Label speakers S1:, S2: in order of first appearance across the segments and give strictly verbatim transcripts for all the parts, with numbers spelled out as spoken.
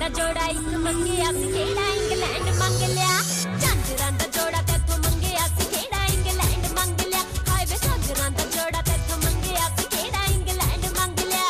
S1: दा जोड़ा इक मंगिया सी केड़ा इंग्लैंड मंग लिया। झांजरां दा जोड़ा तेथों मंगिया सी केड़ा इंग्लैंड मंग लिया। हाय वे झांजरां दा जोड़ा तेथों मंगिया सी केड़ा इंग्लैंड मंग लिया।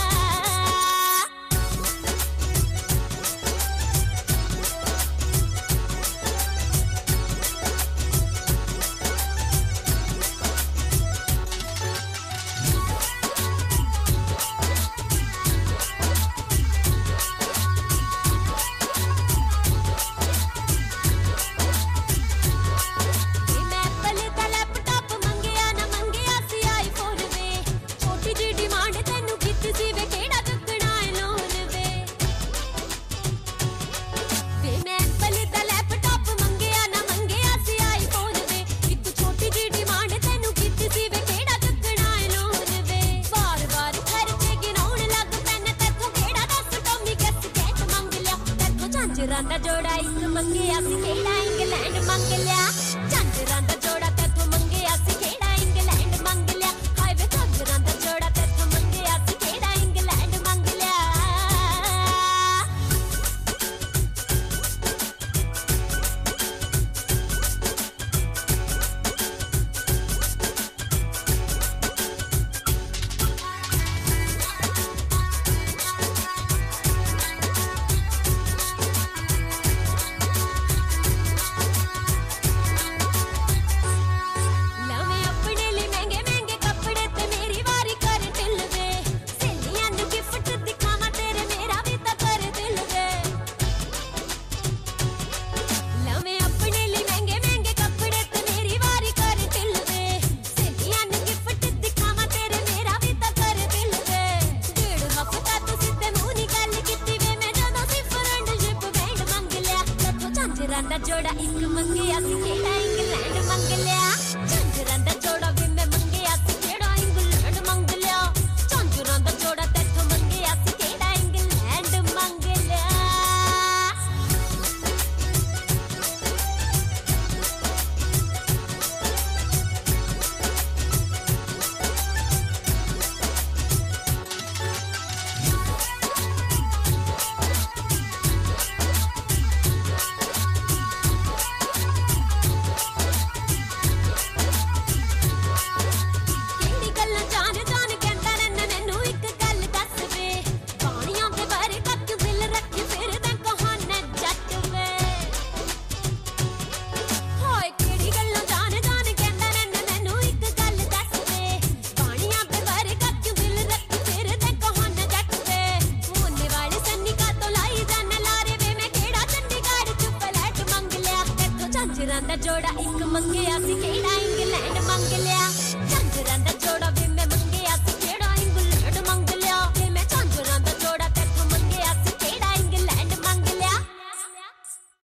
S1: झांजरां दा जोड़ा इक मंगिया सी केड़ा इंग्लैंड मंग लिया। झांजरां दा जोड़ा तेथों मंगिया सी केड़ा इंग्लैंड मंग लिया। हाय वे झांजरां दा जोड़ा तेथों मंगिया सी केड़ा इंग्लैंड मंग लिया। झांजरां दा जोड़ा इक मंगिया सी केड़ा इंग्लैंड मंग लिया। झांजरां दा जोड़ा वे मैं मंगिया सी केड़ा इंग्लैंड मंग लिया। झांजरां दा जोड़ा तेथों मंगिया सी केड़ा इंग्लैंड मंग लिया। झांजरां दा जोड़ा इक मंगिया सी केड़ा इंग्लैंड मंग लिया। झांजरां दा